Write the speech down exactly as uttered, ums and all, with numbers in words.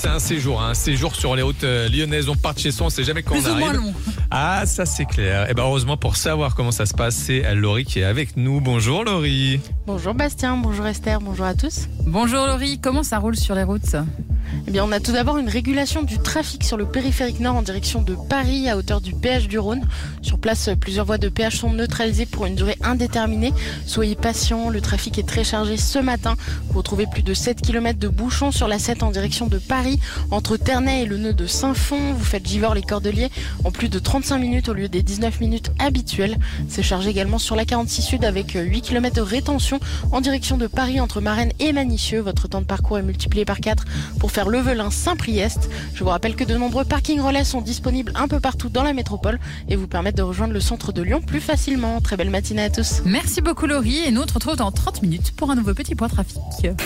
c'est un séjour, hein. un séjour sur les routes euh, lyonnaises. On part de chez soi, on sait jamais quand Plus on ou arrive. moins long. Ah, ça c'est clair. Et ben heureusement, pour savoir comment ça se passe, c'est Laurie qui est avec nous. Bonjour Laurie. Bonjour Bastien, bonjour Esther, bonjour à tous. Bonjour Laurie, comment ça roule sur les routes ? Eh bien, on a tout d'abord une régulation du trafic sur le périphérique nord en direction de Paris à hauteur du péage du Rhône. Sur place, plusieurs voies de péage sont neutralisées pour une durée indéterminée. Soyez patients, le trafic est très chargé ce matin. Vous retrouvez plus de sept kilomètres de bouchons sur la sept en direction de Paris. Entre Ternay et le nœud de Saint-Fond, vous faites Givors-les-Cordeliers en plus de trente-cinq minutes au lieu des dix-neuf minutes habituelles. C'est chargé également sur la quarante-six Sud avec huit kilomètres de rétention en direction de Paris entre Marennes et Manissieux. Votre temps de parcours est multiplié par quatre pour faire le Levelin-Saint-Priest. Je vous rappelle que de nombreux parkings relais sont disponibles un peu partout dans la métropole et vous permettent de rejoindre le centre de Lyon plus facilement. Très belle matinée à tous. Merci beaucoup Laurie et nous on se retrouve dans trente minutes pour un nouveau petit point trafic.